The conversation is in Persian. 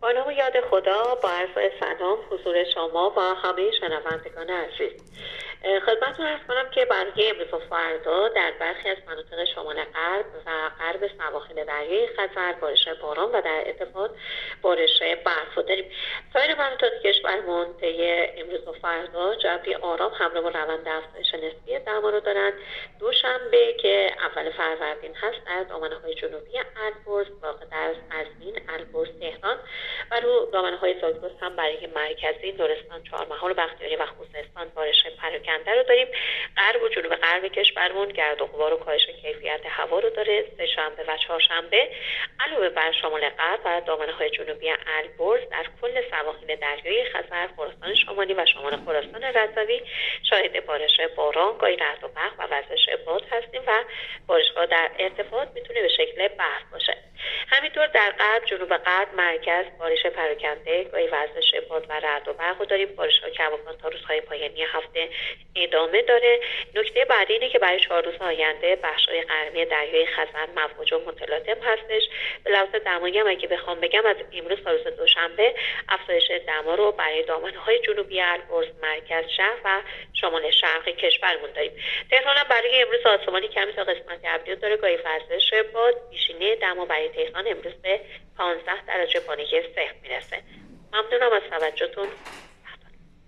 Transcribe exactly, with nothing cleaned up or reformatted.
با نام یاد خدا، با عرض سلام حضور شما و همه شنوندگان عزیز. خدمتتون عرض کنم که برای امروز و فردا در برخی از مناطق شمال غرب و غرب سواحل دریای خزر بارش باران و در ارتفاع بارش برف داریم. سایر مناطق کشورمون طی امروز و فردا جوی آرام همراه با روند افزایش نسبی دما رو دارند. دوشنبه که اول فروردین هست در دامنه‌های جنوبی البرز واقع در قزوین، البرز، تهران و رو دامنه‌های زاگرس هم برای مرکزی، لرستان، چهارمحال، بختیاری و خوزستان بارش پراکنده رو داریم. غرب و جنوب غرب کشورمون گرد و غبار و کاهش کیفیت هوا رو داره. سه‌شنبه و چهارشنبه علاوه بر شمال غرب و دامنه‌های جنوبی البرز در کل سواحل دریای خزر، خراسان شمالی و شمال خراسان رضوی شاهد بارش باران، گاهی رعد و برق و وزش باد هستیم و بارش‌ها در ارتفاع میتونه به شکل برف باشه. همینطور در غرب، جنوب غرب، مرکز بارش پراکنده، گاهی وزش باد و رعد و برق داریم. بارش‌ها کماکان تا روزهای پایانی هفته ادامه داره. نکته بعدی اینه که برای چهار روز آینده بخش‌های غربی دریای خزر مواج متلاطم هستش. به لحاظ دمایی هم اگه بخوام بگم از امروز تا روز دوشنبه افزایش دما رو برای دامنه‌های جنوبی البرز، مرکز شهر و شمال شرقی کشورمون داریم. تهران هم برای امروز آسمانی کمی تا قسمت ابری داره، گاهی وزش باد. بیشینه دما برای تهران امروز به پانزده درجه با نگه صفر میرسه. ممنونم از توجهتون.